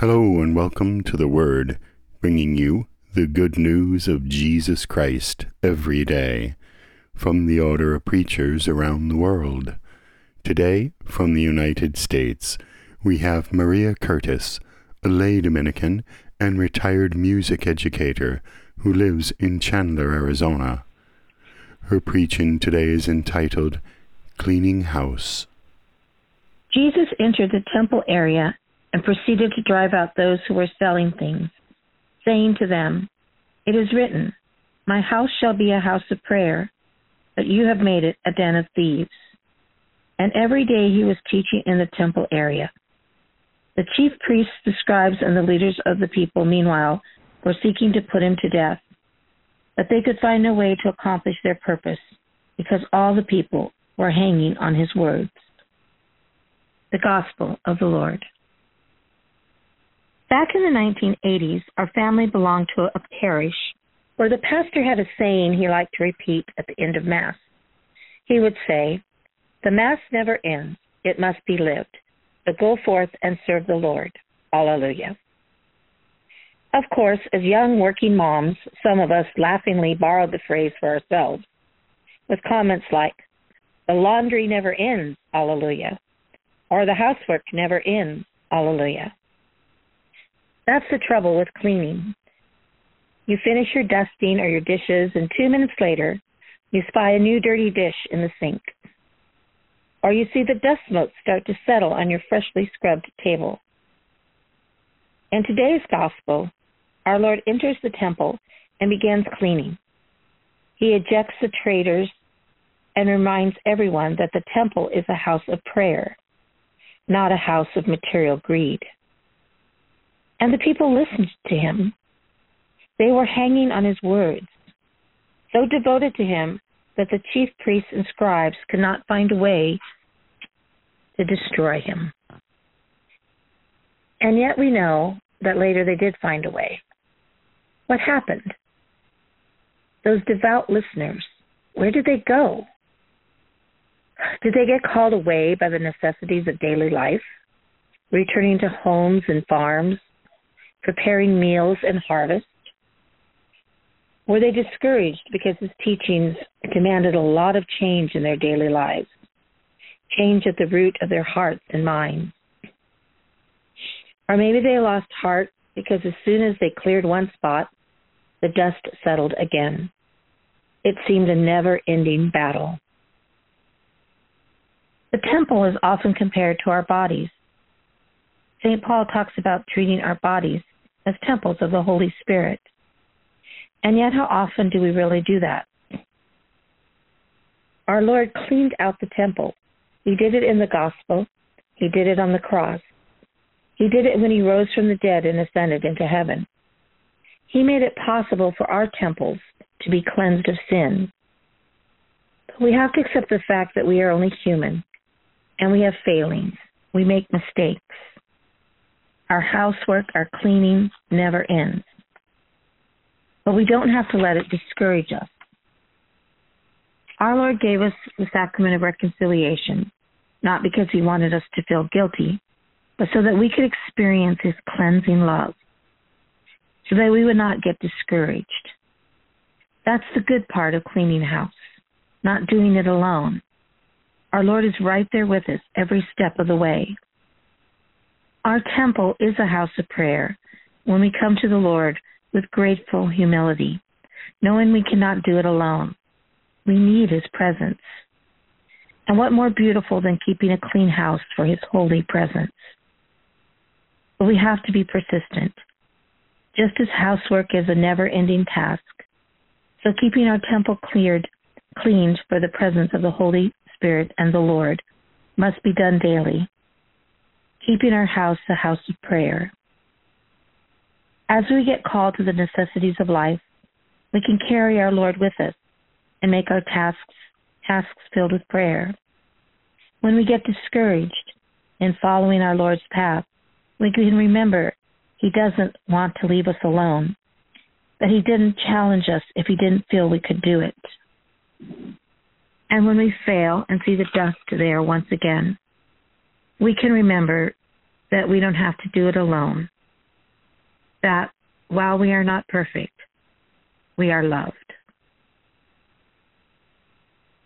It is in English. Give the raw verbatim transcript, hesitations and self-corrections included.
Hello and welcome to The Word, bringing you the good news of Jesus Christ every day from the Order of Preachers around the world. Today, from the United States, we have Maria Curtis, a lay Dominican and retired music educator who lives in Chandler, Arizona. Her preaching today is entitled Cleaning House. Jesus entered the temple area and proceeded to drive out those who were selling things, saying to them, "It is written, 'My house shall be a house of prayer,' but you have made it a den of thieves." And every day he was teaching in the temple area. The chief priests, the scribes, and the leaders of the people, meanwhile, were seeking to put him to death. But they could find no way to accomplish their purpose, because all the people were hanging on his words. The Gospel of the Lord. Back in the nineteen eighties, our family belonged to a parish where the pastor had a saying he liked to repeat at the end of Mass. He would say, "The Mass never ends. It must be lived. But go forth and serve the Lord. Alleluia." Of course, as young working moms, some of us laughingly borrowed the phrase for ourselves, with comments like, "The laundry never ends. Alleluia." Or "The housework never ends. Alleluia." That's the trouble with cleaning. You finish your dusting or your dishes, and two minutes later, you spy a new dirty dish in the sink. Or you see the dust motes start to settle on your freshly scrubbed table. In today's gospel, our Lord enters the temple and begins cleaning. He ejects the traitors and reminds everyone that the temple is a house of prayer, not a house of material greed. And the people listened to him. They were hanging on his words, so devoted to him that the chief priests and scribes could not find a way to destroy him. And yet we know that later they did find a way. What happened? Those devout listeners, where did they go? Did they get called away by the necessities of daily life, returning to homes and farms, preparing meals and harvest? Were they discouraged because his teachings demanded a lot of change in their daily lives, change at the root of their hearts and minds? Or maybe they lost heart because as soon as they cleared one spot, the dust settled again. It seemed a never-ending battle. The temple is often compared to our bodies. Saint Paul talks about treating our bodies as temples of the Holy Spirit. And yet, how often do we really do that? Our Lord cleaned out the temple. He did it in the gospel. He did it on the cross. He did it when he rose from the dead and ascended into heaven. He made it possible for our temples to be cleansed of sin. But we have to accept the fact that we are only human, and we have failings. We make mistakes. Our housework, our cleaning never ends. But we don't have to let it discourage us. Our Lord gave us the sacrament of reconciliation, not because he wanted us to feel guilty, but so that we could experience his cleansing love, so that we would not get discouraged. That's the good part of cleaning house, not doing it alone. Our Lord is right there with us every step of the way. Our temple is a house of prayer when we come to the Lord with grateful humility, knowing we cannot do it alone. We need his presence. And what more beautiful than keeping a clean house for his holy presence? But we have to be persistent. Just as housework is a never-ending task, so keeping our temple cleared, cleaned for the presence of the Holy Spirit and the Lord must be done daily, keeping our house a house of prayer. As we get called to the necessities of life, we can carry our Lord with us and make our tasks tasks filled with prayer. When we get discouraged in following our Lord's path, we can remember he doesn't want to leave us alone, but he didn't challenge us if he didn't feel we could do it. And when we fail and see the dust there once again, we can remember that we don't have to do it alone. that while we are not perfect, we are loved.